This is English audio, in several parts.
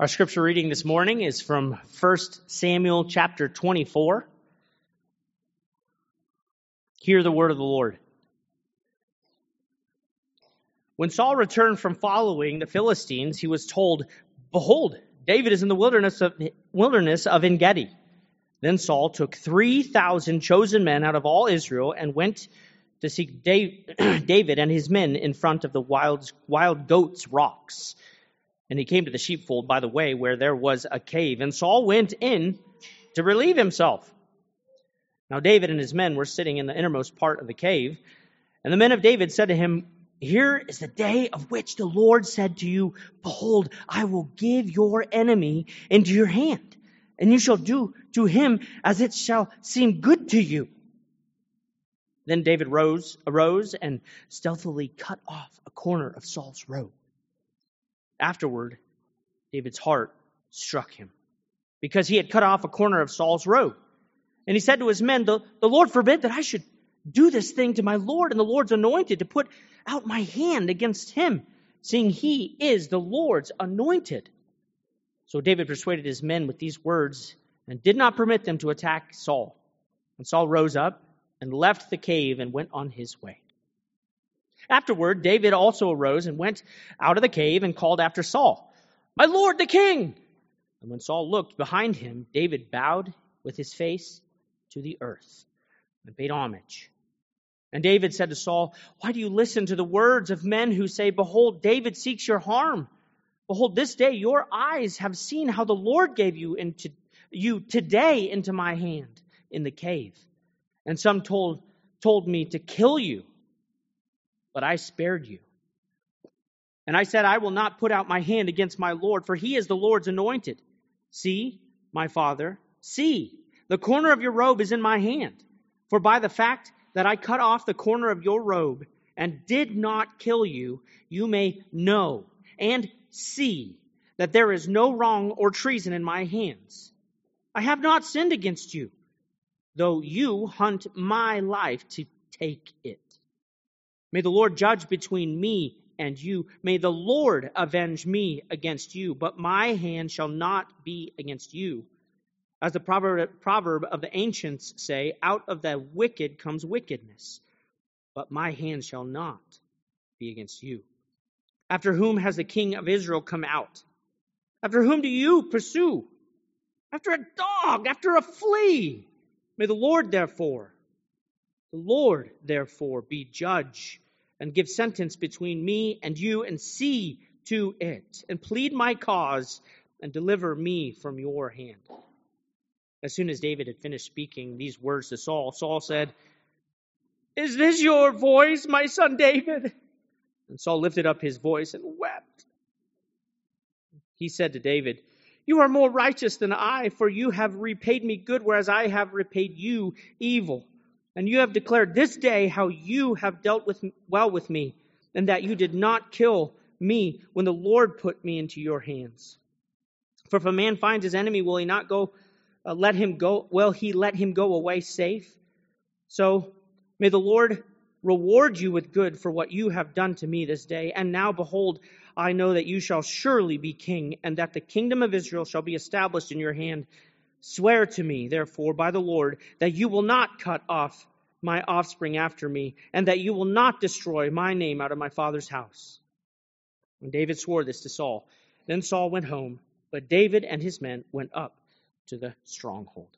Our scripture reading this morning is from 1 Samuel chapter 24. Hear the word of the Lord. When Saul returned from following the Philistines, he was told, "Behold, David is in the wilderness of En-gedi." Then Saul took 3,000 chosen men out of all Israel and went to seek David and his men in front of the wild goats' rocks. And he came to the sheepfold by the way where there was a cave. And Saul went in to relieve himself. Now David and his men were sitting in the innermost part of the cave. And the men of David said to him, "Here is the day of which the Lord said to you, Behold, I will give your enemy into your hand, and you shall do to him as it shall seem good to you." Then David arose and stealthily cut off a corner of Saul's robe. Afterward, David's heart struck him, because he had cut off a corner of Saul's robe. And he said to his men, the Lord forbid that I should do this thing to my Lord and the Lord's anointed, to put out my hand against him, seeing he is the Lord's anointed. So David persuaded his men with these words and did not permit them to attack Saul. And Saul rose up and left the cave and went on his way. Afterward, David also arose and went out of the cave and called after Saul, "My lord the king!" And when Saul looked behind him, David bowed with his face to the earth and paid homage. And David said to Saul, "Why do you listen to the words of men who say, Behold, David seeks your harm? Behold, this day your eyes have seen how the Lord gave you today into my hand in the cave. And some told me to kill you, but I spared you. And I said, I will not put out my hand against my Lord, for he is the Lord's anointed. See, my father, see, the corner of your robe is in my hand. For by the fact that I cut off the corner of your robe and did not kill you, you may know and see that there is no wrong or treason in my hands. I have not sinned against you, though you hunt my life to take it. May the Lord judge between me and you. May the Lord avenge me against you, but my hand shall not be against you. As the proverb of the ancients say, out of the wicked comes wickedness, but my hand shall not be against you. After whom has the king of Israel come out? After whom do you pursue? After a dog, after a flea. May the Lord therefore be judge and give sentence between me and you, and see to it, and plead my cause, and deliver me from your hand." As soon as David had finished speaking these words to Saul, Saul said, "Is this your voice, my son David?" And Saul lifted up his voice and wept. He said to David, "You are more righteous than I, for you have repaid me good, whereas I have repaid you evil. And you have declared this day how you have dealt well with me, and that you did not kill me when the Lord put me into your hands. For if a man finds his enemy, will he let him go away safe? So may the Lord reward you with good for what you have done to me this day. And now, behold, I know that you shall surely be king, and that the kingdom of Israel shall be established in your hand. Swear to me, therefore, by the Lord, that you will not cut off my offspring after me, and that you will not destroy my name out of my father's house." When David swore this to Saul, then Saul went home, but David and his men went up to the stronghold.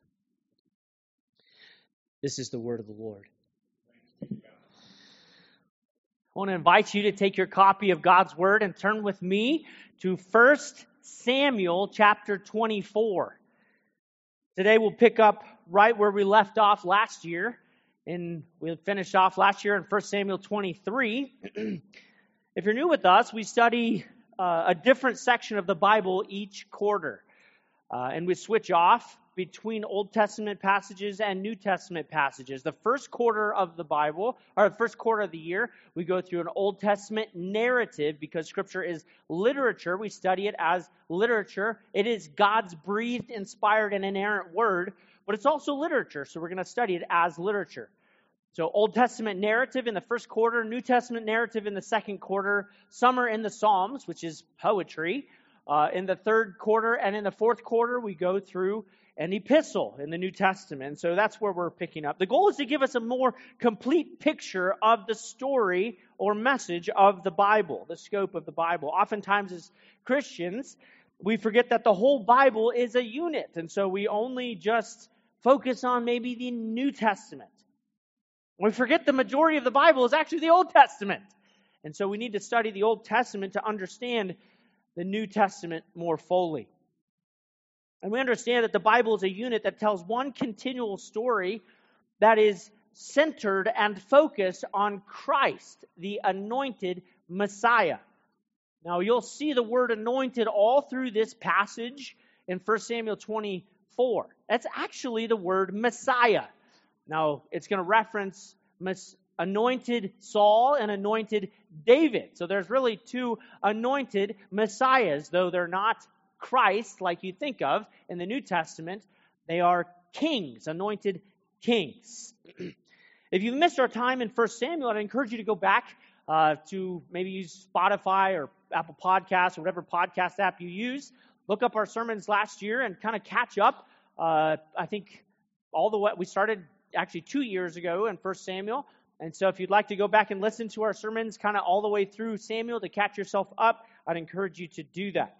This is the word of the Lord. I want to invite you to take your copy of God's word and turn with me to 1 Samuel chapter 24. Today we'll pick up right where we left off last year, and we finished off last year in 1 Samuel 23. If you're new with us, we study a different section of the Bible each quarter, and we switch off between Old Testament passages and New Testament passages. The first quarter of the Bible, or the first quarter of the year, we go through an Old Testament narrative because Scripture is literature. We study it as literature. It is God's breathed, inspired, and inerrant word, but it's also literature, so we're going to study it as literature. So Old Testament narrative in the first quarter, New Testament narrative in the second quarter. Some are in the Psalms, which is poetry. In the third quarter and in the fourth quarter, we go through an epistle in the New Testament. So that's where we're picking up. The goal is to give us a more complete picture of the story or message of the Bible, the scope of the Bible. Oftentimes as Christians, we forget that the whole Bible is a unit. And so we only just focus on maybe the New Testament. We forget the majority of the Bible is actually the Old Testament. And so we need to study the Old Testament to understand the New Testament more fully. And we understand that the Bible is a unit that tells one continual story that is centered and focused on Christ, the anointed Messiah. Now, you'll see the word anointed all through this passage in 1 Samuel 24. That's actually the word Messiah. Now, it's going to reference anointed Saul and anointed David. So there's really two anointed Messiahs, though they're not Christ like you think of in the New Testament. They are kings, anointed kings. If you've missed our time in 1 Samuel, I'd encourage you to go back to maybe use Spotify or Apple Podcasts or whatever podcast app you use. Look up our sermons last year and kind of catch up. I think all the way we started actually 2 years ago in 1 Samuel. And so if you'd like to go back and listen to our sermons kind of all the way through Samuel to catch yourself up, I'd encourage you to do that.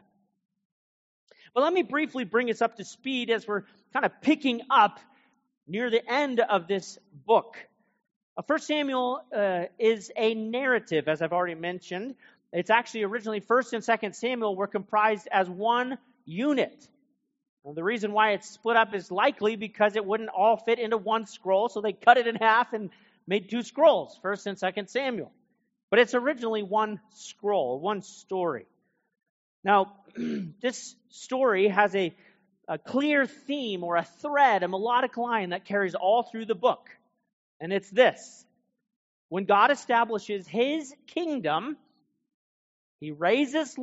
But let me briefly bring us up to speed as we're kind of picking up near the end of this book. 1 Samuel is a narrative, as I've already mentioned. It's actually originally 1 and 2 Samuel were comprised as one unit. Now, the reason why it's split up is likely because it wouldn't all fit into one scroll, so they cut it in half and made two scrolls, 1 and 2 Samuel. But it's originally one scroll, one story. Now, this story has a clear theme or a thread, a melodic line that carries all through the book. And it's this: when God establishes his kingdom, he raises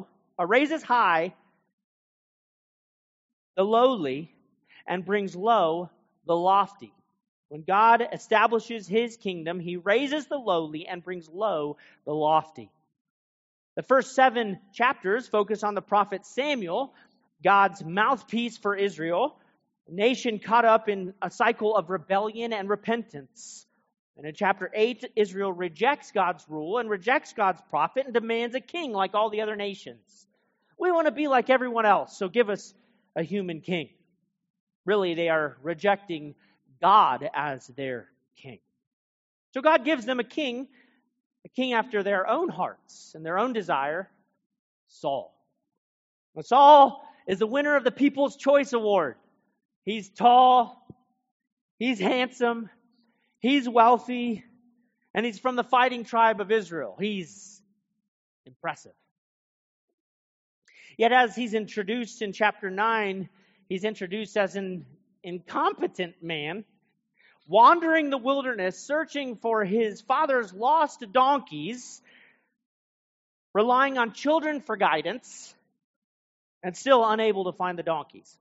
high the lowly and brings low the lofty. When God establishes his kingdom, he raises the lowly and brings low the lofty. The first 7 chapters focus on the prophet Samuel, God's mouthpiece for Israel, a nation caught up in a cycle of rebellion and repentance. And in chapter 8, Israel rejects God's rule and rejects God's prophet and demands a king like all the other nations. We want to be like everyone else, so give us a human king. Really, they are rejecting God as their king. So God gives them a king after their own hearts and their own desire, Saul. Now, Saul is the winner of the People's Choice Award. He's tall, he's handsome, he's wealthy, and he's from the fighting tribe of Israel. He's impressive. Yet as he's introduced in chapter 9, he's introduced as an incompetent man, wandering the wilderness, searching for his father's lost donkeys, relying on children for guidance, and still unable to find the donkeys.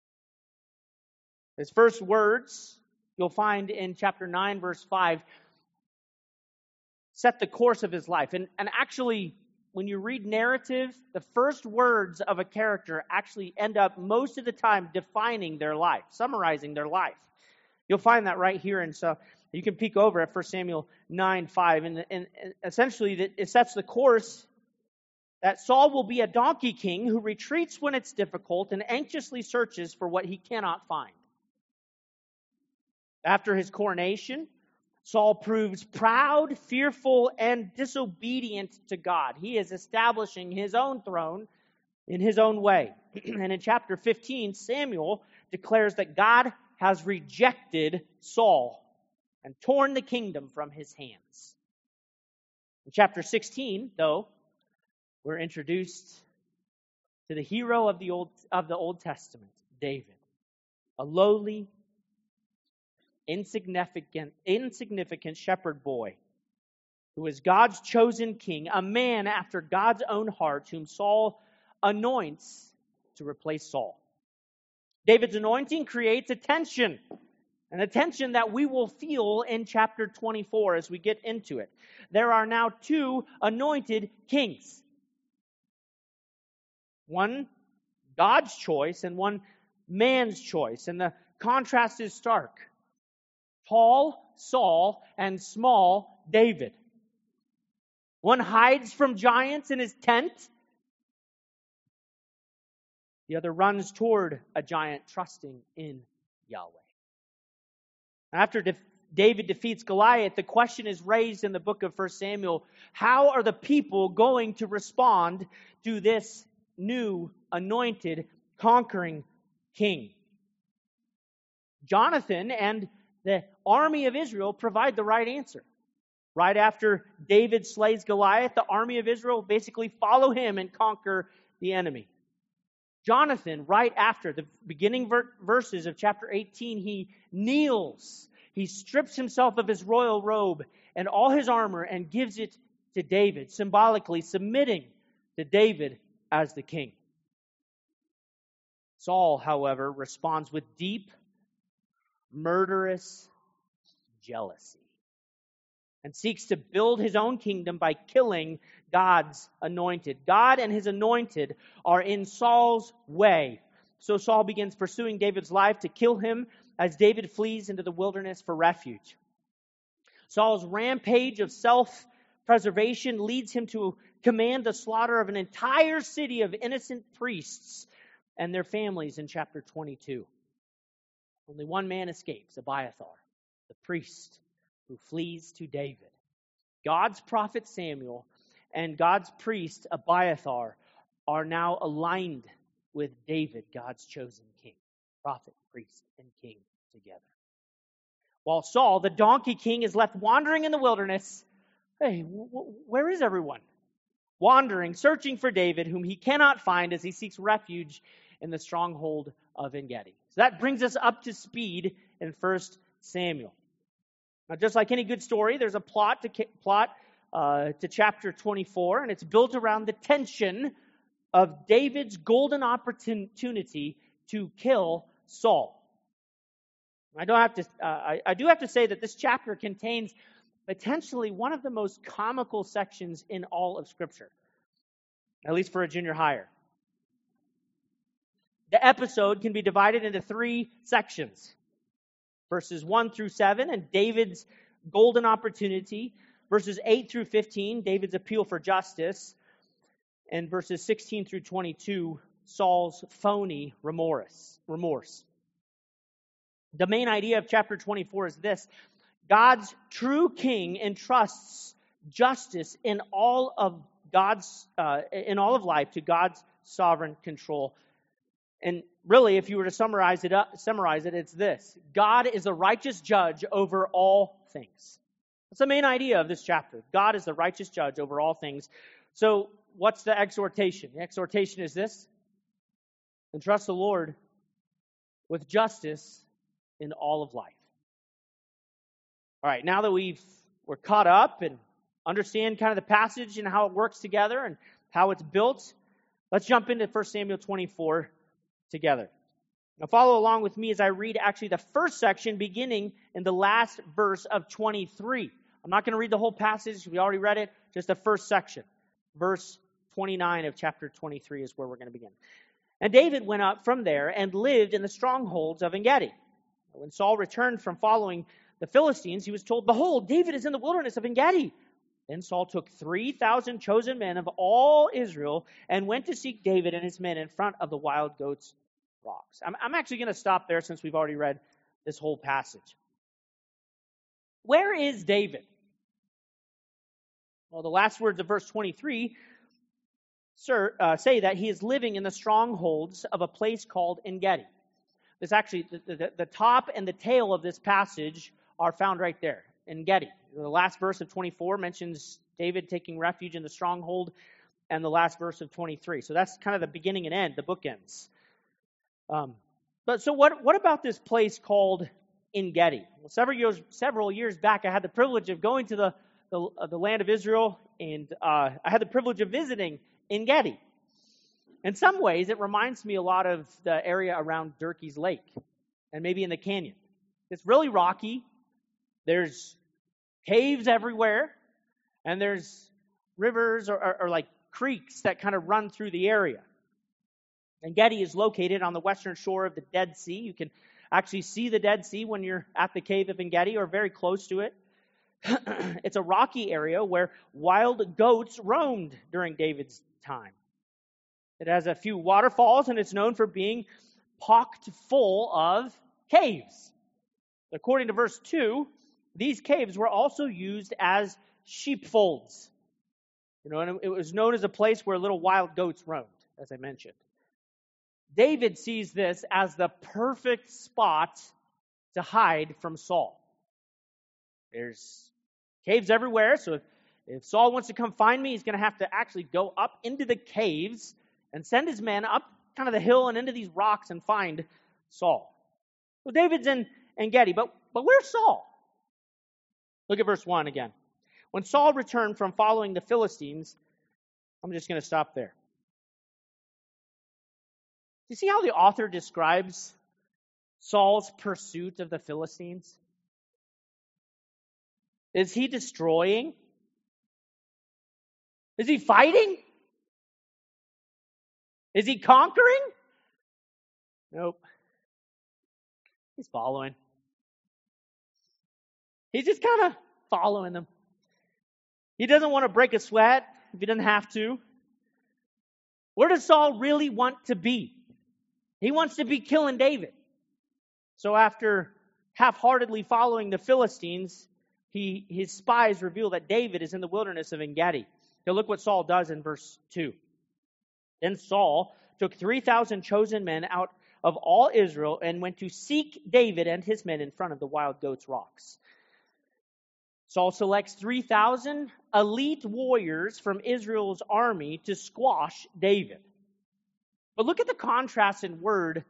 His first words, you'll find in chapter 9, verse 5, set the course of his life. And actually, when you read narrative, the first words of a character actually end up most of the time defining their life, summarizing their life. You'll find that right here. And so you can peek over at 1 Samuel 9:5. And essentially, it sets the course that Saul will be a donkey king who retreats when it's difficult and anxiously searches for what he cannot find. After his coronation, Saul proves proud, fearful, and disobedient to God. He is establishing his own throne in his own way. And in chapter 15, Samuel declares that God has rejected Saul and torn the kingdom from his hands. In chapter 16, though, we're introduced to the hero of the Old Testament, David, a lowly, insignificant shepherd boy who is God's chosen king, a man after God's own heart, whom Saul anoints to replace Saul. David's anointing creates a tension that we will feel in chapter 24 as we get into it. There are now 2 anointed kings. One God's choice and one man's choice. And the contrast is stark. Tall Saul and small David. One hides from giants in his tent. The other runs toward a giant, trusting in Yahweh. After David defeats Goliath, the question is raised in the book of 1 Samuel, how are the people going to respond to this new, anointed, conquering king? Jonathan and the army of Israel provide the right answer. Right after David slays Goliath, the army of Israel basically follow him and conquer the enemy. Jonathan, right after the beginning verses of chapter 18, he kneels. He strips himself of his royal robe and all his armor and gives it to David, symbolically submitting to David as the king. Saul, however, responds with deep, murderous jealousy and seeks to build his own kingdom by killing God's anointed. God and his anointed are in Saul's way. So Saul begins pursuing David's life to kill him as David flees into the wilderness for refuge. Saul's rampage of self-preservation leads him to command the slaughter of an entire city of innocent priests and their families in chapter 22. Only one man escapes, Abiathar, the priest who flees to David. God's prophet Samuel and God's priest Abiathar are now aligned with David, God's chosen king, prophet, priest, and king together. While Saul, the donkey king, is left wandering in the wilderness. Hey, where is everyone? Wandering, searching for David, whom he cannot find as he seeks refuge in the stronghold of En-gedi. So that brings us up to speed in 1 Samuel. Now, just like any good story, there's a plot to chapter 24, and it's built around the tension of David's golden opportunity to kill Saul. I do have to say that this chapter contains potentially one of the most comical sections in all of Scripture, at least for a junior higher. The episode can be divided into 3 sections. Verses 1 through 7, and David's golden opportunity. Verses 8 through 15, David's appeal for justice. And verses 16 through 22, Saul's phony remorse. The main idea of chapter 24 is this: God's true king entrusts justice in all of life to God's sovereign control. And really, if you were to summarize it, it's this: God is the righteous judge over all things. That's the main idea of this chapter. God is the righteous judge over all things. So, what's the exhortation? The exhortation is this: entrust the Lord with justice in all of life. All right, now that we're caught up and understand kind of the passage and how it works together and how it's built, let's jump into 1 Samuel 24 together. Now follow along with me as I read actually the first section beginning in the last verse of 23. I'm not going to read the whole passage. We already read it. Just the first section. Verse 29 of chapter 23 is where we're going to begin. And David went up from there and lived in the strongholds of En-gedi. When Saul returned from following the Philistines, he was told, "Behold, David is in the wilderness of En-gedi." Then Saul took 3,000 chosen men of all Israel and went to seek David and his men in front of the wild goats' rocks. I'm actually going to stop there since we've already read this whole passage. Where is David? Well, the last words of verse 23 say that he is living in the strongholds of a place called En-gedi. This actually, the top and the tail of this passage are found right there, En-gedi. The last verse of 24 mentions David taking refuge in the stronghold, and the last verse of 23. So that's kind of the beginning and end, the bookends. But so what about this place called En-gedi? Well, several years back, I had the privilege of going to the land of Israel, and I had the privilege of visiting En-gedi. In some ways, it reminds me a lot of the area around Durkee's Lake and maybe in the canyon. It's really rocky. There's caves everywhere, and there's rivers or like creeks that kind of run through the area. En-Gedi is located on the western shore of the Dead Sea. You can actually see the Dead Sea when you're at the cave of En-Gedi or very close to it. It's a rocky area where wild goats roamed during David's time. It has a few waterfalls, and it's known for being pocked full of caves. According to verse 2, these caves were also used as sheepfolds. And it was known as a place where little wild goats roamed, as I mentioned. David sees this as the perfect spot to hide from Saul. There's caves everywhere, so if Saul wants to come find me, he's going to have to actually go up into the caves and send his men up kind of the hill and into these rocks and find Saul. So David's in En-Gedi, but where's Saul? Look at verse 1 again. When Saul returned from following the Philistines, I'm just going to stop there. You see how the author describes Saul's pursuit of the Philistines? Is he destroying? Is he fighting? Is he conquering? Nope. He's following. He's just kind of following them. He doesn't want to break a sweat if he doesn't have to. Where does Saul really want to be? He wants to be killing David. So after half-heartedly following the Philistines, his spies reveal that David is in the wilderness of En-Gedi. Now look what Saul does in verse 2. Then Saul took 3,000 chosen men out of all Israel and went to seek David and his men in front of the wild goats' rocks. Saul selects 3,000 elite warriors from Israel's army to squash David. But look at the contrast in the word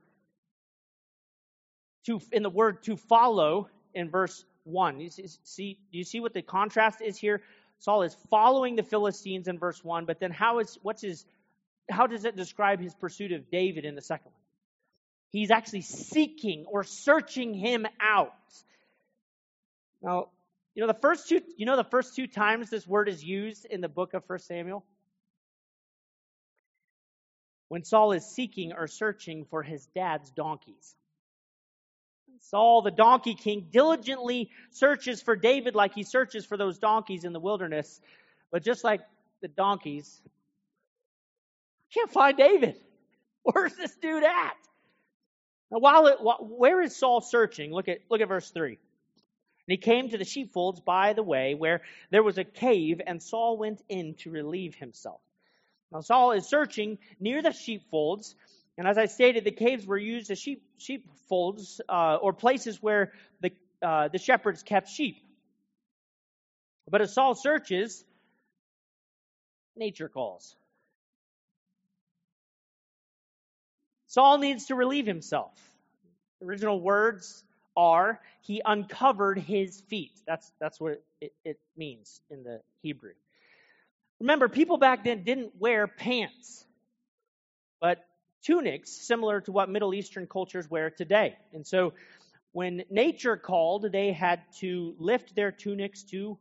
to follow in verse 1. Do you see what the contrast is here? Saul is following the Philistines in verse 1, but then how does it describe his pursuit of David in the second one? He's actually seeking or searching him out. Now, the first two times this word is used in the book of 1 Samuel? When Saul is seeking or searching for his dad's donkeys. Saul, the donkey king, diligently searches for David like he searches for those donkeys in the wilderness. But just like the donkeys, can't find David. Where's this dude at? Now, where is Saul searching? Look at verse 3. And he came to the sheepfolds by the way where there was a cave, and Saul went in to relieve himself. Now, Saul is searching near the sheepfolds, and as I stated, the caves were used as sheepfolds or places where the shepherds kept sheep. But as Saul searches, nature calls. Saul needs to relieve himself. The original words are, he uncovered his feet. That's what it means in the Hebrew. Remember, people back then didn't wear pants, but tunics, similar to what Middle Eastern cultures wear today. And so when nature called, they had to lift their tunics to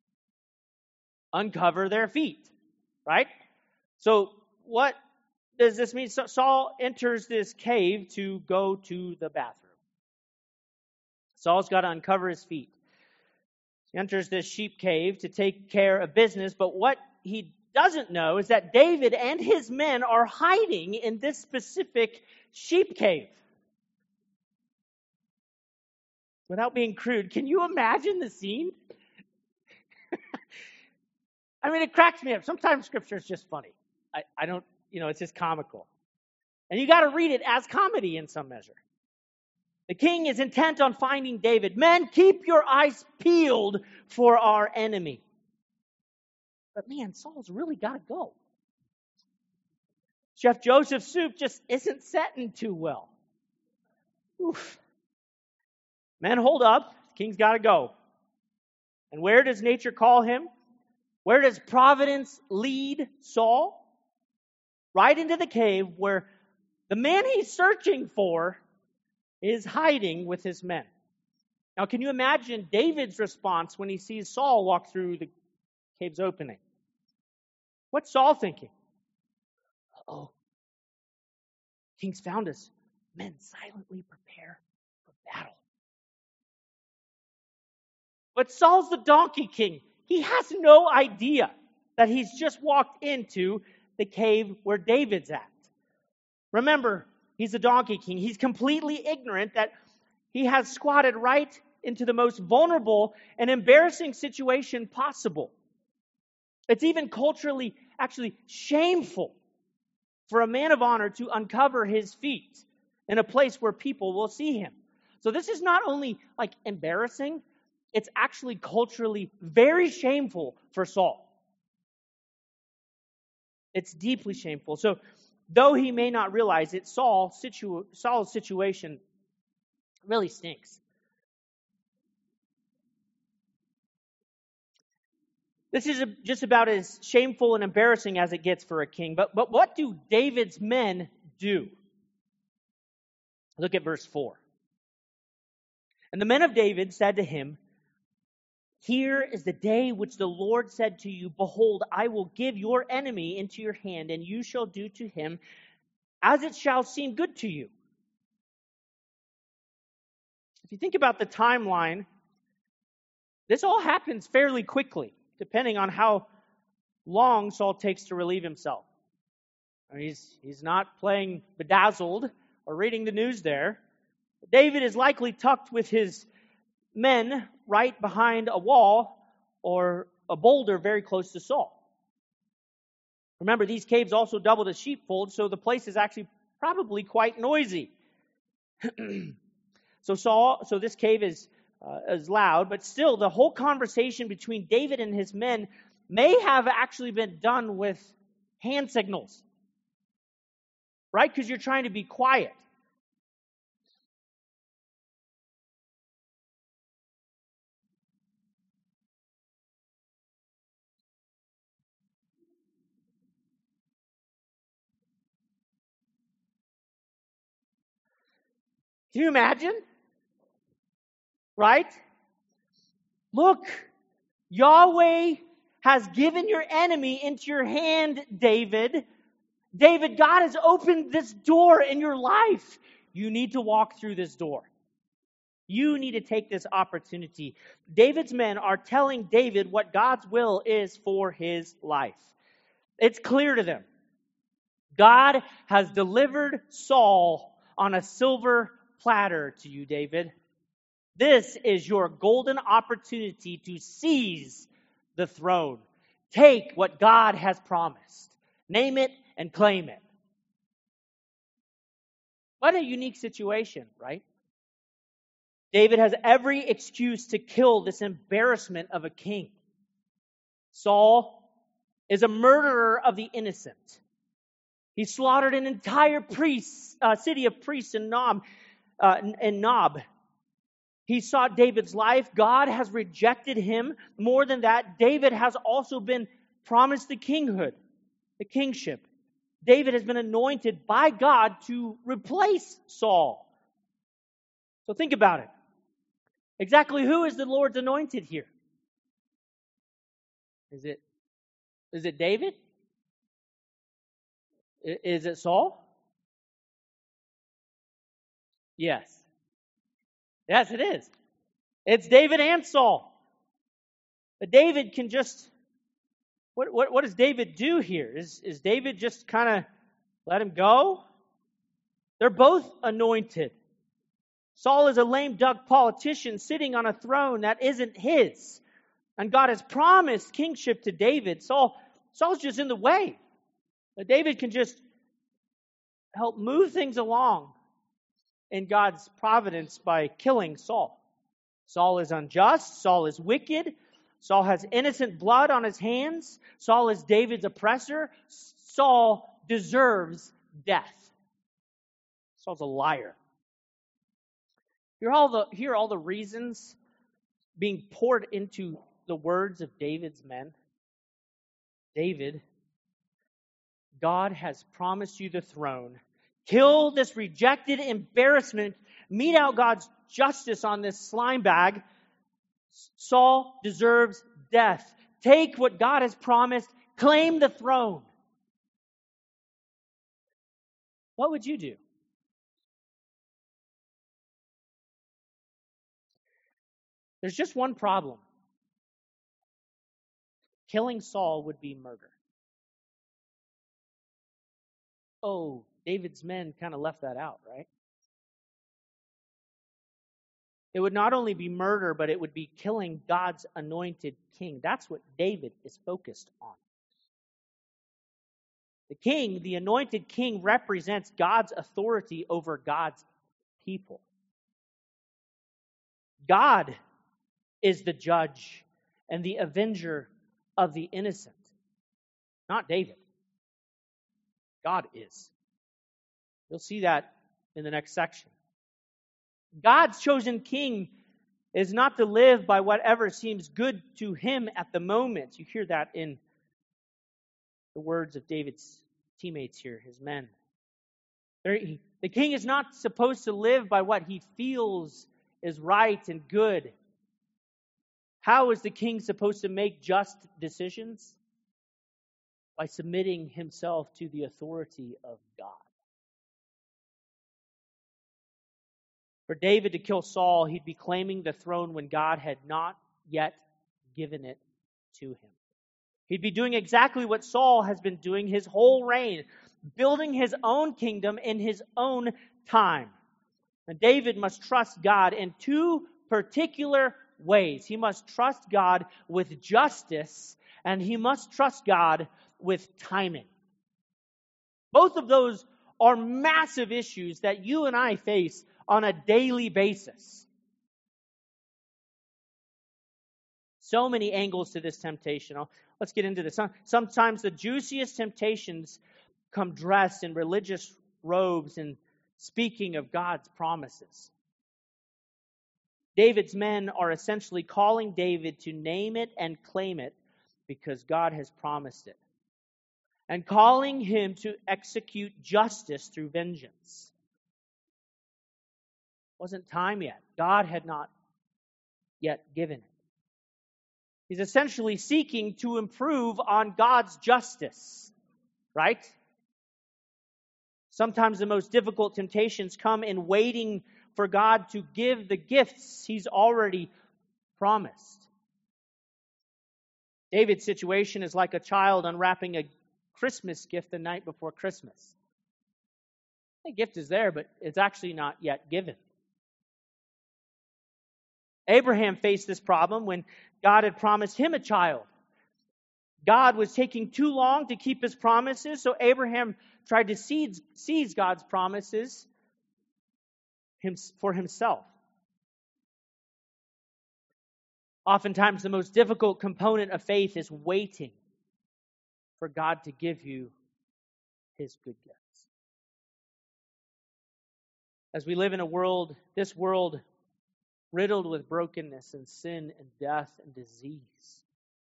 uncover their feet, right? So what does this mean? So Saul enters this cave to go to the bathroom. Saul's got to uncover his feet. He enters this sheep cave to take care of business, but what he doesn't know is that David and his men are hiding in this specific sheep cave. Without being crude, can you imagine the scene? I mean, it cracks me up. Sometimes Scripture is just funny. I don't, it's just comical. And you got to read it as comedy in some measure. The king is intent on finding David. Men, keep your eyes peeled for our enemy. But man, Saul's really got to go. Chef Joseph's soup just isn't setting too well. Oof. Men, hold up. The king's got to go. And where does nature call him? Where does providence lead Saul? Right into the cave where the man he's searching for is hiding with his men. Now, can you imagine David's response when he sees Saul walk through the cave's opening? What's Saul thinking? Uh-oh. Kings found us. Men silently prepare for battle. But Saul's the donkey king. He has no idea that he's just walked into the cave where David's at. Remember, he's a donkey king. He's completely ignorant that he has squatted right into the most vulnerable and embarrassing situation possible. It's even culturally, actually shameful for a man of honor to uncover his feet in a place where people will see him. So this is not only like embarrassing, it's actually culturally very shameful for Saul. It's deeply shameful. So though he may not realize it, Saul's situation really stinks. This is just about as shameful and embarrassing as it gets for a king. But what do David's men do? Look at verse 4. And the men of David said to him, "Here is the day which the Lord said to you, Behold, I will give your enemy into your hand, and you shall do to him as it shall seem good to you." If you think about the timeline, this all happens fairly quickly, depending on how long Saul takes to relieve himself. I mean, he's not playing bedazzled or reading the news there. David is likely tucked with his men right behind a wall or a boulder very close to Saul. Remember, these caves also doubled as sheepfold, so the place is actually probably quite noisy. So this cave is loud, but still the whole conversation between David and his men may have actually been done with hand signals. Right? Because you're trying to be quiet. Can you imagine? Right? Look, Yahweh has given your enemy into your hand, David. David, God has opened this door in your life. You need to walk through this door. You need to take this opportunity. David's men are telling David what God's will is for his life. It's clear to them. God has delivered Saul on a silver platter to you, David. This is your golden opportunity to seize the throne. Take what God has promised. Name it and claim it. What a unique situation, right? David has every excuse to kill this embarrassment of a king. Saul is a murderer of the innocent. He slaughtered an entire city of priests in Nob. He sought David's life. God has rejected him. More than that, David has also been promised the kinghood, the kingship. David has been anointed by God to replace Saul. So think about it. Exactly who is the Lord's anointed here? Is it David? Is it Saul? Yes. Yes, it is. It's David and Saul. But David can just... What does David do here? Is David just kind of let him go? They're both anointed. Saul is a lame duck politician sitting on a throne that isn't his. And God has promised kingship to David. Saul's just in the way. But David can just help move things along in God's providence by killing Saul. Saul is unjust. Saul is wicked. Saul has innocent blood on his hands. Saul is David's oppressor. Saul deserves death. Saul's a liar. Hear all the reasons being poured into the words of David's men. David, God has promised you the throne. Kill this rejected embarrassment. Mete out God's justice on this slime bag. Saul deserves death. Take what God has promised. Claim the throne. What would you do There's just one problem. Killing Saul would be murder. Oh, David's men kind of left that out, right? It would not only be murder, but it would be killing God's anointed king. That's what David is focused on. The king, the anointed king, represents God's authority over God's people. God is the judge and the avenger of the innocent, not David. God is. You'll see that in the next section. God's chosen king is not to live by whatever seems good to him at the moment. You hear that in the words of David's teammates here, his men. The king is not supposed to live by what he feels is right and good. How is the king supposed to make just decisions? By submitting himself to the authority of God. For David to kill Saul, he'd be claiming the throne when God had not yet given it to him. He'd be doing exactly what Saul has been doing his whole reign, building his own kingdom in his own time. And David must trust God in two particular ways. He must trust God with justice, and he must trust God with timing. Both of those are massive issues that you and I face on a daily basis. So many angles to this temptation. Let's get into this. Sometimes the juiciest temptations come dressed in religious robes and speaking of God's promises. David's men are essentially calling David to name it and claim it because God has promised it, and calling him to execute justice through vengeance. It wasn't time yet. God had not yet given it. He's essentially seeking to improve on God's justice, right? Sometimes the most difficult temptations come in waiting for God to give the gifts he's already promised. David's situation is like a child unwrapping a Christmas gift the night before Christmas. The gift is there, but it's actually not yet given. Abraham faced this problem when God had promised him a child. God was taking too long to keep his promises, so Abraham tried to seize God's promises for himself. Oftentimes, the most difficult component of faith is waiting for God to give you his good gifts. As we live in this world riddled with brokenness and sin and death and disease,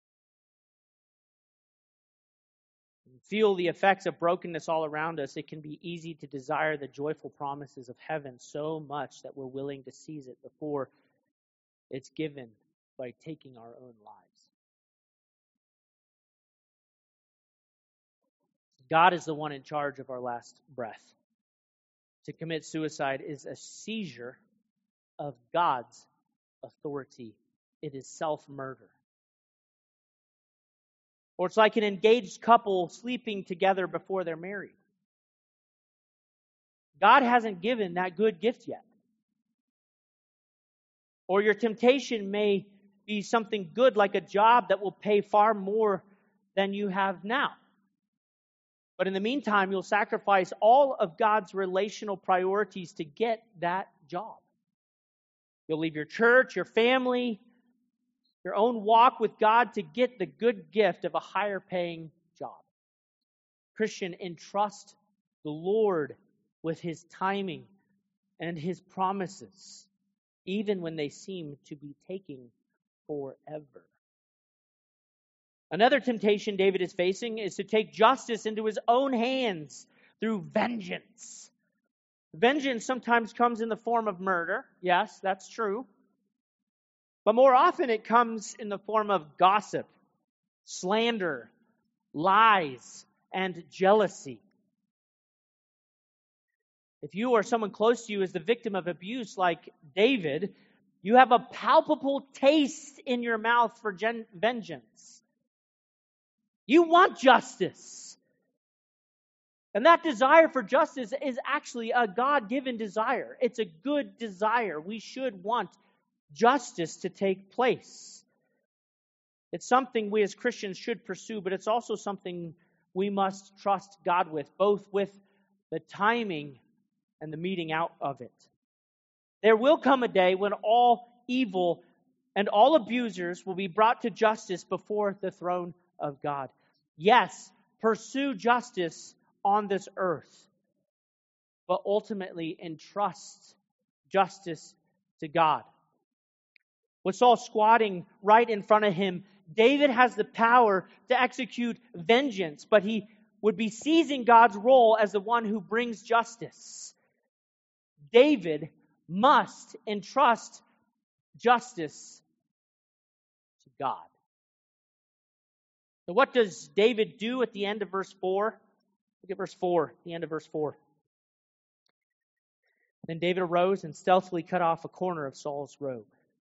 and feel the effects of brokenness all around us, it can be easy to desire the joyful promises of heaven so much that we're willing to seize it before it's given by taking our own lives. God is the one in charge of our last breath. To commit suicide is a seizure of God's authority. It is self-murder. Or it's like an engaged couple sleeping together before they're married. God hasn't given that good gift yet. Or your temptation may be something good like a job that will pay far more than you have now. But in the meantime, you'll sacrifice all of God's relational priorities to get that job. You'll leave your church, your family, your own walk with God to get the good gift of a higher paying job. Christian, entrust the Lord with his timing and his promises, even when they seem to be taking forever. Another temptation David is facing is to take justice into his own hands through vengeance. Vengeance sometimes comes in the form of murder. Yes, that's true. But more often it comes in the form of gossip, slander, lies, and jealousy. If you or someone close to you is the victim of abuse like David, You have a palpable taste in your mouth for vengeance. You want justice. And that desire for justice is actually a God-given desire. It's a good desire. We should want justice to take place. It's something we as Christians should pursue, but it's also something we must trust God with, both with the timing and the meting out of it. There will come a day when all evil and all abusers will be brought to justice before the throne of God. Yes, pursue justice on this earth, but ultimately entrust justice to God. With Saul squatting right in front of him, David has the power to execute vengeance, but he would be seizing God's role as the one who brings justice. David must entrust justice to God. So what does David do at the end of verse 4? Look at verse 4, the end of verse 4. Then David arose and stealthily cut off a corner of Saul's robe.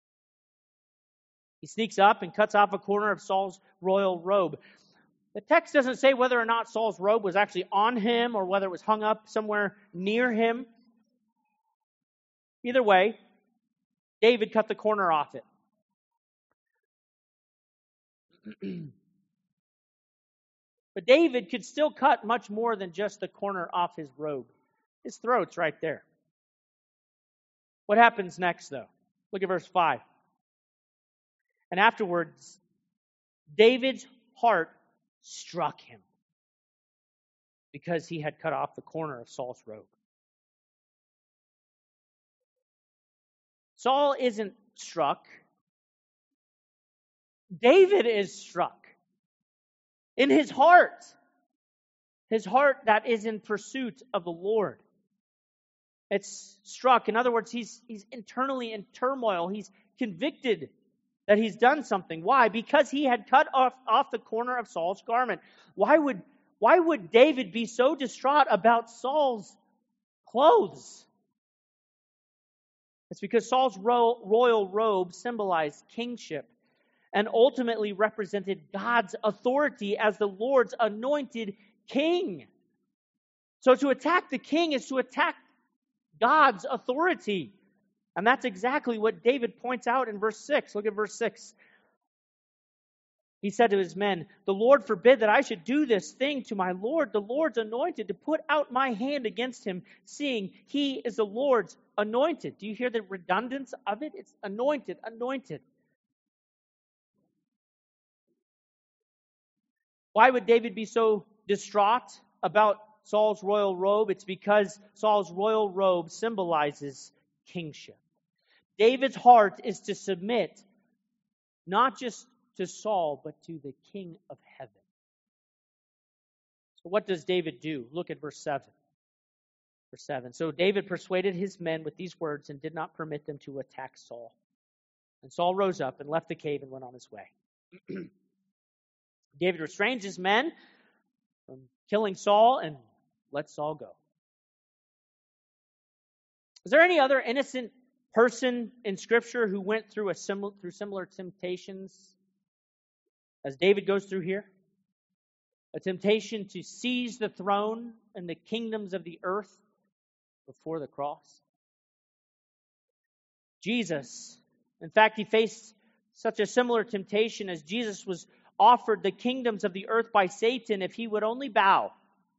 He sneaks up and cuts off a corner of Saul's royal robe. The text doesn't say whether or not Saul's robe was actually on him or whether it was hung up somewhere near him. Either way, David cut the corner off it. But David could still cut much more than just the corner off his robe. His throat's right there. What happens next, though? Look at verse 5. And afterwards, David's heart struck him because he had cut off the corner of Saul's robe. Saul isn't struck. David is struck. In his heart that is in pursuit of the Lord. It's struck. In other words, he's internally in turmoil. He's convicted that he's done something. Why? Because he had cut off the corner of Saul's garment. Why would David be so distraught about Saul's clothes? It's because Saul's royal robe symbolized kingship and ultimately represented God's authority as the Lord's anointed king. So to attack the king is to attack God's authority. And that's exactly what David points out in verse 6. Look at verse 6. He said to his men, "The Lord forbid that I should do this thing to my Lord, the Lord's anointed, to put out my hand against him, seeing he is the Lord's anointed." Do you hear the redundance of it? It's anointed, anointed. Why would David be so distraught about Saul's royal robe? It's because Saul's royal robe symbolizes kingship. David's heart is to submit not just to Saul, but to the King of heaven. So what does David do? Look at verse 7. Verse 7. So David persuaded his men with these words and did not permit them to attack Saul. And Saul rose up and left the cave and went on his way. David restrains his men from killing Saul and lets Saul go. Is there any other innocent person in Scripture who went through similar temptations as David goes through here? A temptation to seize the throne and the kingdoms of the earth before the cross. Jesus, in fact, he faced such a similar temptation as Jesus was offered the kingdoms of the earth by Satan if he would only bow.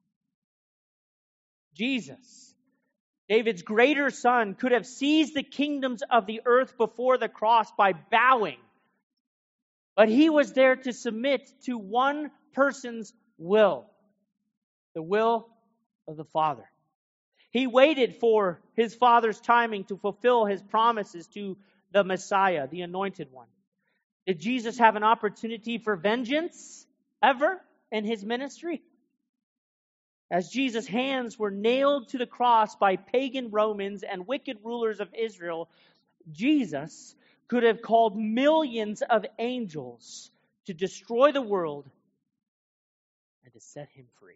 Jesus, David's greater son, could have seized the kingdoms of the earth before the cross by bowing. But he was there to submit to one person's will, the will of the Father. He waited for his Father's timing to fulfill his promises to the Messiah, the Anointed One. Did Jesus have an opportunity for vengeance ever in his ministry? As Jesus' hands were nailed to the cross by pagan Romans and wicked rulers of Israel, Jesus could have called millions of angels to destroy the world and to set him free.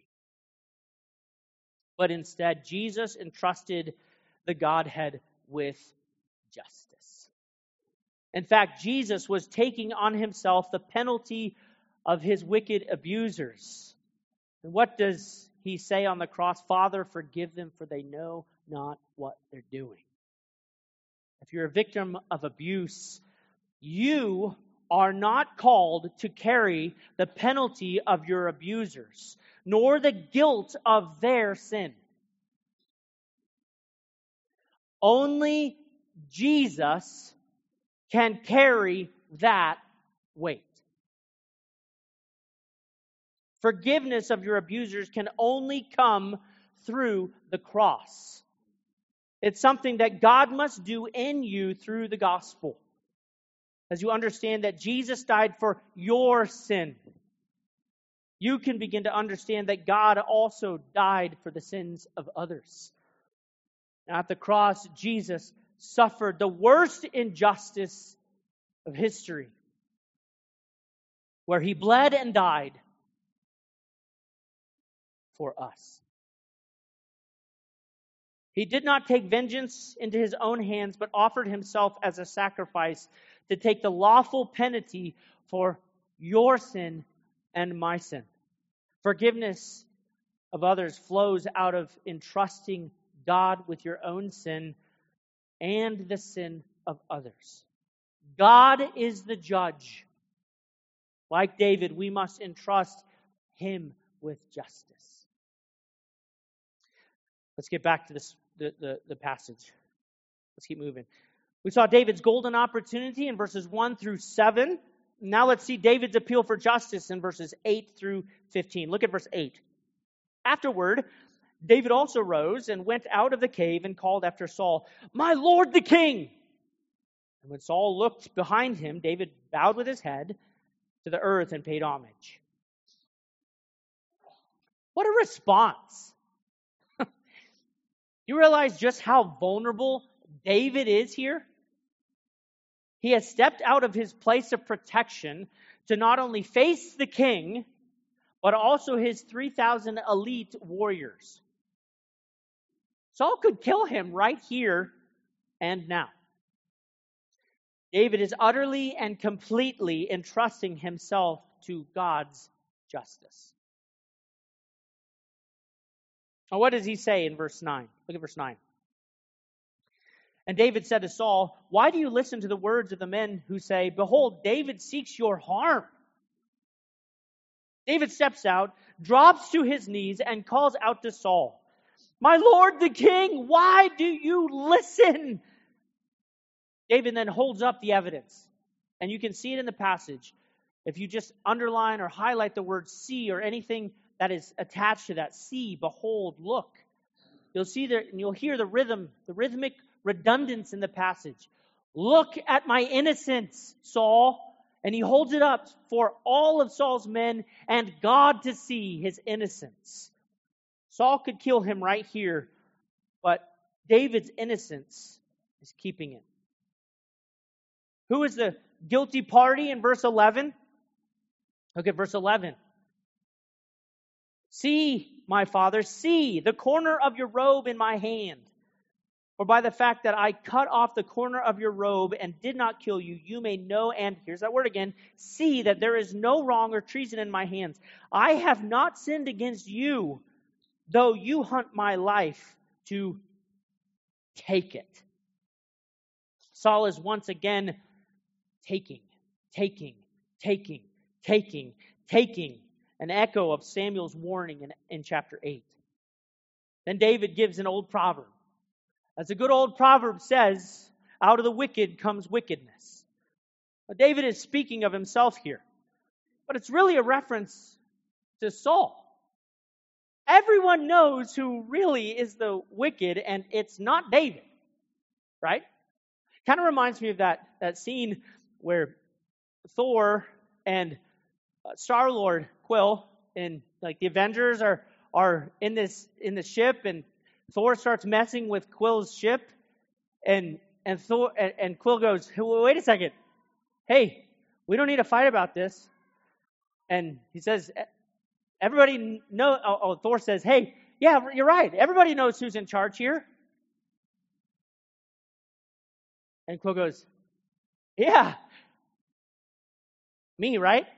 But instead, Jesus entrusted the Godhead with justice. In fact, Jesus was taking on himself the penalty of his wicked abusers. And what does he say on the cross? Father, forgive them, for they know not what they're doing. If you're a victim of abuse, you are not called to carry the penalty of your abusers, nor the guilt of their sin. Only Jesus can carry that weight. Forgiveness of your abusers can only come through the cross. It's something that God must do in you through the gospel. As you understand that Jesus died for your sin, you can begin to understand that God also died for the sins of others. At the cross, Jesus suffered the worst injustice of history, where he bled and died for us. He did not take vengeance into his own hands, but offered himself as a sacrifice to take the lawful penalty for your sin and my sin. Forgiveness of others flows out of entrusting God with your own sin and the sin of others. God is the judge. Like David, we must entrust him with justice. Let's get back to the passage. Let's keep moving. We saw David's golden opportunity in verses 1 through 7. Now let's see David's appeal for justice in verses 8 through 15. Look at verse 8. Afterward, David also rose and went out of the cave and called after Saul, "My lord the king!" And when Saul looked behind him, David bowed with his head to the earth and paid homage. What a response! You realize just how vulnerable David is here? He has stepped out of his place of protection to not only face the king, but also his 3,000 elite warriors. Saul could kill him right here and now. David is utterly and completely entrusting himself to God's justice. Now, what does he say in verse 9? Look at verse 9. And David said to Saul, "Why do you listen to the words of the men who say, 'Behold, David seeks your harm'?" David steps out, drops to his knees, and calls out to Saul, "My lord the king, why do you listen?" David then holds up the evidence. And you can see it in the passage. If you just underline or highlight the word see or anything that is attached to that, see, behold, look, you'll see there, and you'll hear the rhythmic redundance in the passage. Look at my innocence, Saul. And he holds it up for all of Saul's men and God to see his innocence. Saul could kill him right here, but David's innocence is keeping him. Who is the guilty party in verse 11? Look at verse 11. "See, my father, see the corner of your robe in my hand. For by the fact that I cut off the corner of your robe and did not kill you, you may know," and here's that word again, "see that there is no wrong or treason in my hands. I have not sinned against you, though you hunt my life to take it." Saul is once again taking, an echo of Samuel's warning in chapter 8. Then David gives an old proverb. As a good old proverb says, out of the wicked comes wickedness. Now, David is speaking of himself here, but it's really a reference to Saul. Everyone knows who really is the wicked, and it's not David, right? Kind of reminds me of that scene where Thor and Star-Lord Quill and like the Avengers are in the ship, and Thor starts messing with Quill's ship, and Quill goes, "Hey, wait a second, hey, we don't need to fight about this." And he says, "Everybody know." Thor says, "Hey, yeah, you're right. Everybody knows who's in charge here." And Quill goes, Yeah. Me, right?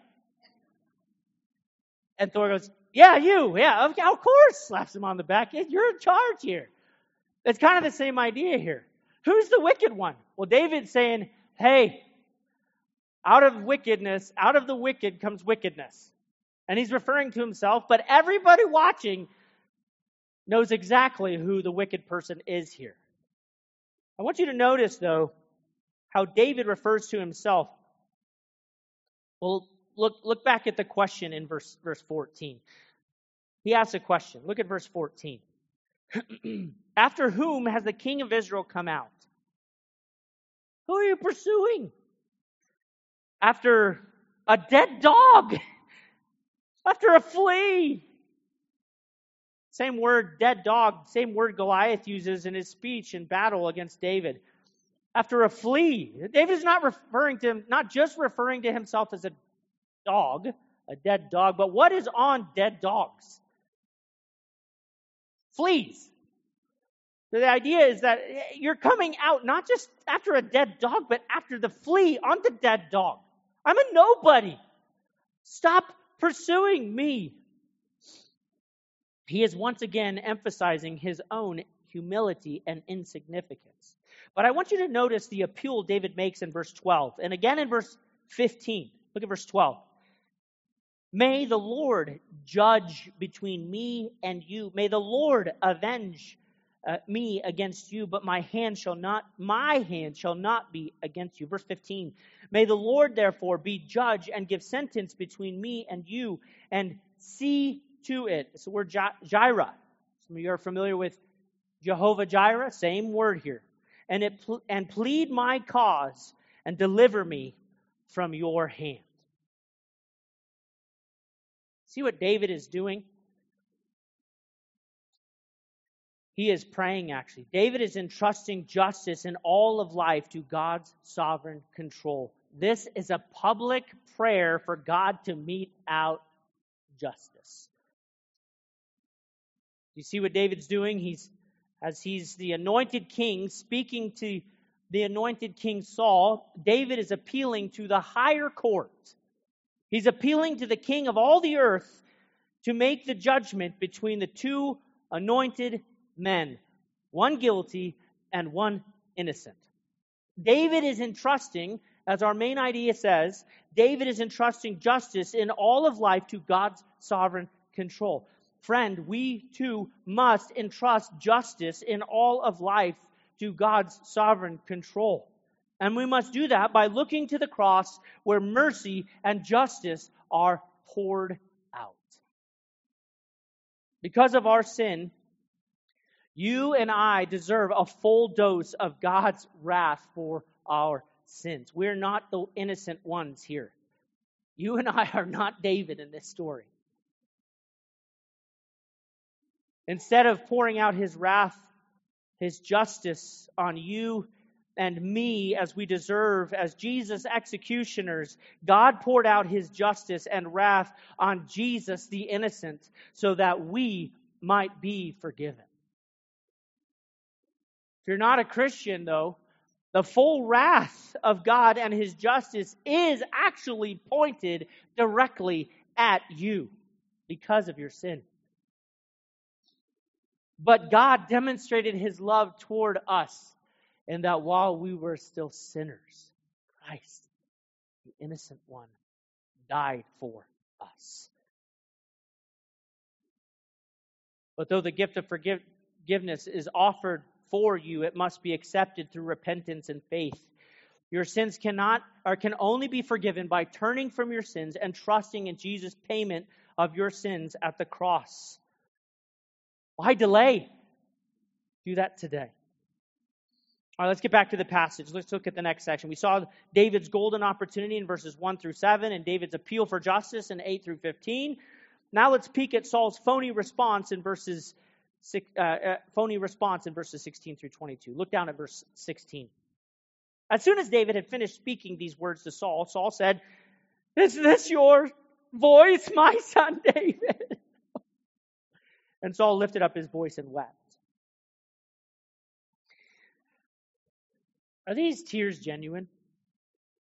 And Thor goes, yeah, you. Yeah, of course. Slaps him on the back. You're in charge here. It's kind of the same idea here. Who's the wicked one? Well, David's saying, hey, out of the wicked comes wickedness. And he's referring to himself, but everybody watching knows exactly who the wicked person is here. I want you to notice, though, how David refers to himself. Well, look back at the question in verse 14. He asks a question. Look at verse 14. After whom has the king of Israel come out? Who are you pursuing? After a dead dog? After a flea? Same word, dead dog, same word Goliath uses in his speech in battle against David. After a flea. David is not just referring to himself as a dog, a dead dog, but what is on dead dogs? Fleas. So the idea is that you're coming out not just after a dead dog, but after the flea on the dead dog. I'm a nobody. Stop pursuing me. He is once again emphasizing his own humility and insignificance. But I want you to notice the appeal David makes in verse 12. And again in verse 15. Look at verse 12. May the Lord judge between me and you. May the Lord avenge me against you, but my hand shall not be against you. Verse 15. May the Lord therefore be judge and give sentence between me and you, and see to it. It's the word Jireh. Some of you are familiar with Jehovah Jireh. Same word here. And plead my cause and deliver me from your hand. See what David is doing? He is praying, actually. David is entrusting justice in all of life to God's sovereign control. This is a public prayer for God to mete out justice. You see what David's doing? He's the anointed king speaking to the anointed king Saul. David is appealing to the higher court. He's appealing to the king of all the earth to make the judgment between the two anointed men, one guilty and one innocent. David is entrusting, as our main idea says, David is entrusting justice in all of life to God's sovereign control. Friend, we too must entrust justice in all of life to God's sovereign control. And we must do that by looking to the cross where mercy and justice are poured out. Because of our sin, you and I deserve a full dose of God's wrath for our sins. We're not the innocent ones here. You and I are not David in this story. Instead of pouring out his wrath, his justice on you and me as we deserve, as Jesus' executioners, God poured out his justice and wrath on Jesus the innocent so that we might be forgiven. If you're not a Christian, though, the full wrath of God and his justice is actually pointed directly at you because of your sin. But God demonstrated his love toward us in that while we were still sinners, Christ, the innocent one, died for us. But though the gift of forgiveness is offered for you, it must be accepted through repentance and faith. Your sins can only be forgiven by turning from your sins and trusting in Jesus' payment of your sins at the cross. Why delay? Do that today. All right, let's get back to the passage. Let's look at the next section. We saw David's golden opportunity in verses 1 through 7 and David's appeal for justice in 8 through 15. Now let's peek at Saul's phony response in verses 16 through 22. Look down at verse 16. As soon as David had finished speaking these words to Saul, Saul said, "Is this your voice, my son David?" And Saul lifted up his voice and wept. Are these tears genuine?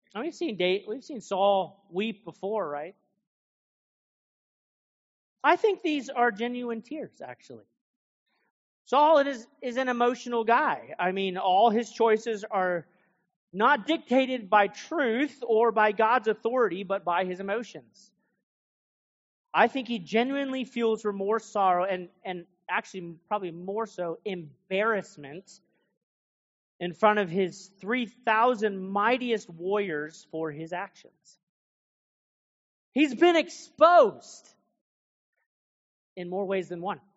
And we've seen Saul weep before, right? I think these are genuine tears, actually. Saul is an emotional guy. I mean, all his choices are not dictated by truth or by God's authority, but by his emotions. I think he genuinely feels remorse, sorrow, and actually probably more so embarrassment in front of his 3,000 mightiest warriors for his actions. He's been exposed in more ways than one.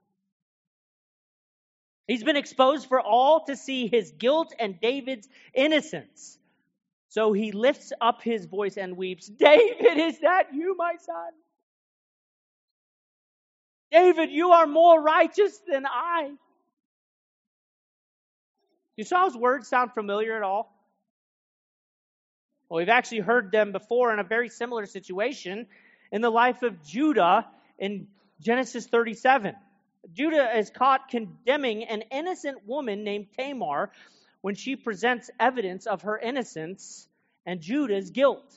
He's been exposed for all to see his guilt and David's innocence. So he lifts up his voice and weeps, "David, is that you, my son? David, you are more righteous than I." Do Saul's words sound familiar at all? Well, we've actually heard them before in a very similar situation in the life of Judah in Genesis 37. Judah is caught condemning an innocent woman named Tamar when she presents evidence of her innocence and Judah's guilt.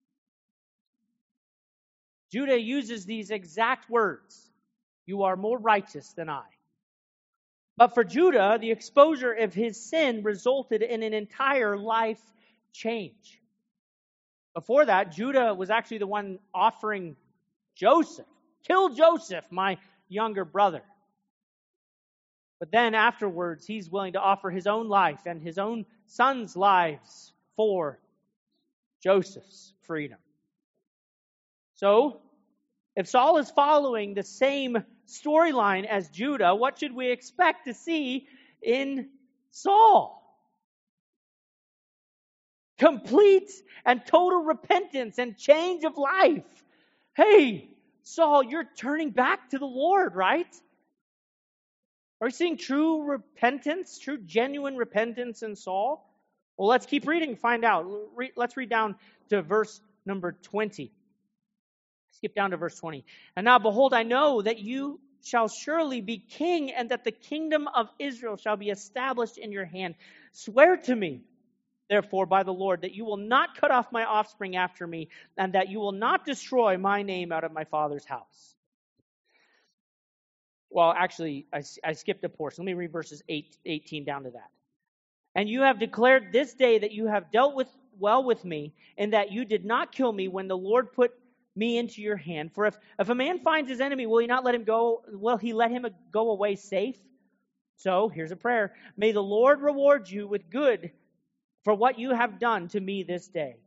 Judah uses these exact words, "You are more righteous than I." But for Judah, the exposure of his sin resulted in an entire life change. Before that, Judah was actually the one offering Joseph. "Kill Joseph, my younger brother." But then afterwards, he's willing to offer his own life and his own sons' lives for Joseph's freedom. So, if Saul is following the same storyline as Judah, what should we expect to see in Saul? Complete and total repentance and change of life. Hey, Saul, you're turning back to the Lord, right? Are you seeing true repentance, true genuine repentance in Saul? Well, let's keep reading and find out. Let's read down to verse number 20. Skip down to verse 20. "And now, behold, I know that you shall surely be king, and that the kingdom of Israel shall be established in your hand. Swear to me, therefore, by the Lord, that you will not cut off my offspring after me, and that you will not destroy my name out of my father's house." Well, actually, I skipped a portion. Let me read verses 18 down to that. "And you have declared this day that you have dealt well with me, and that you did not kill me when the Lord put me into your hand. For if a man finds his enemy, will he not let him go? Will he let him go away safe? So, here's a prayer. May the Lord reward you with good for what you have done to me this day."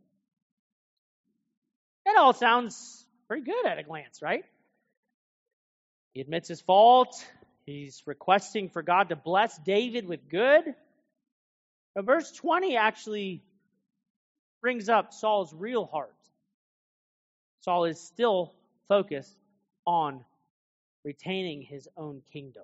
That all sounds pretty good at a glance, right? He admits his fault. He's requesting for God to bless David with good. But verse 20 actually brings up Saul's real heart. Saul is still focused on retaining his own kingdom.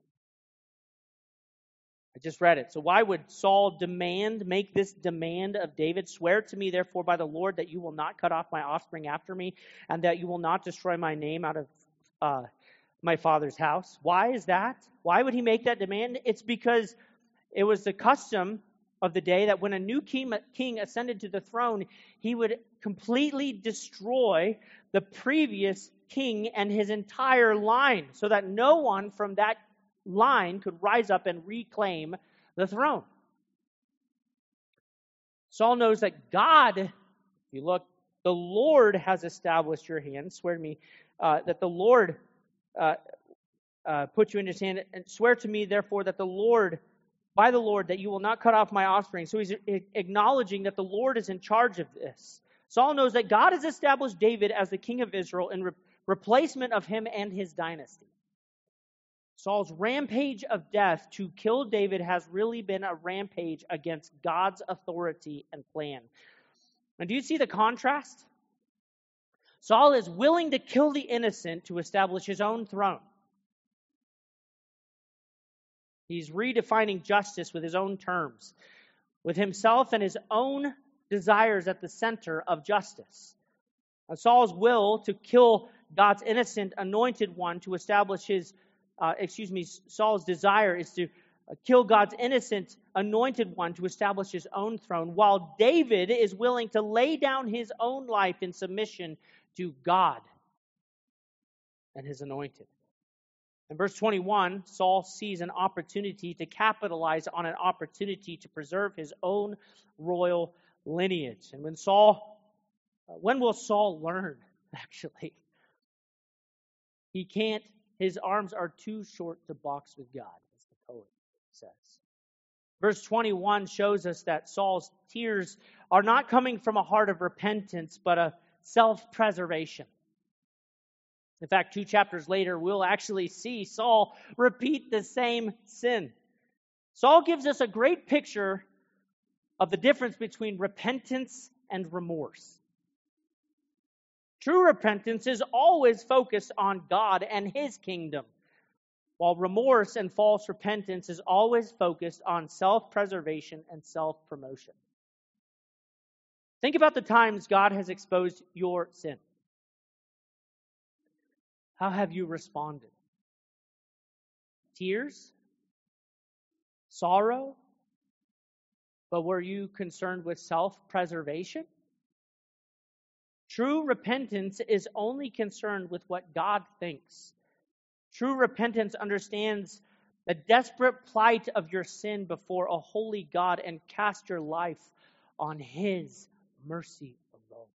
I just read it. So why would Saul make this demand of David? "Swear to me, therefore, by the Lord, that you will not cut off my offspring after me, and that you will not destroy my name out of my father's house." Why is that? Why would he make that demand? It's because it was the custom of the day that when a new king ascended to the throne, he would completely destroy the previous king and his entire line, so that no one from that line could rise up and reclaim the throne. Saul knows that God, if you look, the Lord has established your hand. Swear to me that the Lord put you in his hand, and swear to me, therefore, that by the Lord, that you will not cut off my offspring. So he's acknowledging that the Lord is in charge of this. Saul knows that God has established David as the king of Israel in replacement of him and his dynasty. Saul's rampage of death to kill David has really been a rampage against God's authority and plan. And do you see the contrast? Saul is willing to kill the innocent to establish his own throne. He's redefining justice with his own terms, with himself and his own desires at the center of justice. Saul's will to kill God's innocent anointed one to establish Saul's desire is to kill God's innocent anointed one to establish his own throne, while David is willing to lay down his own life in submission to God and his anointed. In verse 21, Saul sees an opportunity to capitalize on an opportunity to preserve his own royal lineage. And when will Saul learn, actually? He can't, his arms are too short to box with God, as the poet says. Verse 21 shows us that Saul's tears are not coming from a heart of repentance, but a self-preservation. In fact, 2 chapters later, we'll actually see Saul repeat the same sin. Saul gives us a great picture of the difference between repentance and remorse. True repentance is always focused on God and his kingdom, while remorse and false repentance is always focused on self-preservation and self-promotion. Think about the times God has exposed your sin. How have you responded? Tears? Sorrow? But were you concerned with self-preservation? True repentance is only concerned with what God thinks. True repentance understands the desperate plight of your sin before a holy God and cast your life on his mercy alone.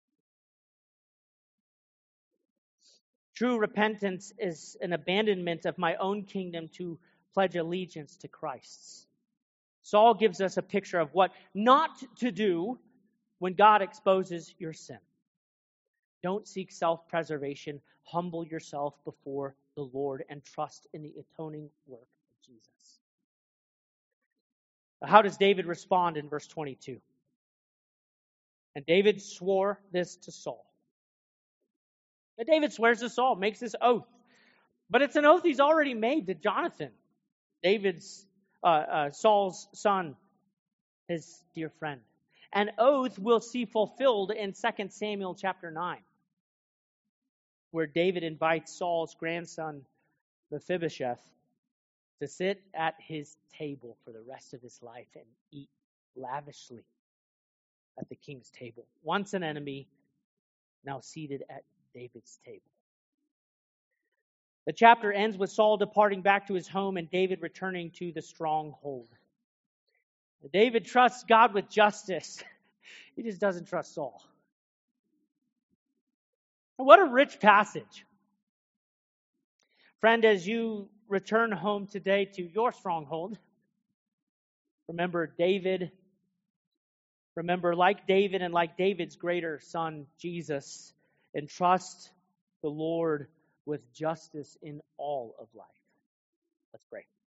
True repentance is an abandonment of my own kingdom to pledge allegiance to Christ's. Saul gives us a picture of what not to do when God exposes your sin. Don't seek self-preservation. Humble yourself before the Lord and trust in the atoning work of Jesus. How does David respond in verse 22? And David swore this to Saul. And David swears to Saul, makes this oath. But it's an oath he's already made to Jonathan, Saul's son, his dear friend. An oath we'll see fulfilled in 2 Samuel chapter 9, where David invites Saul's grandson, Mephibosheth, to sit at his table for the rest of his life and eat lavishly at the king's table. Once an enemy, now seated at David's table. The chapter ends with Saul departing back to his home and David returning to the stronghold. David trusts God with justice. He just doesn't trust Saul. What a rich passage. Friend, as you return home today to your stronghold, remember David. Remember, like David and like David's greater son, Jesus, and trust the Lord with justice in all of life. Let's pray.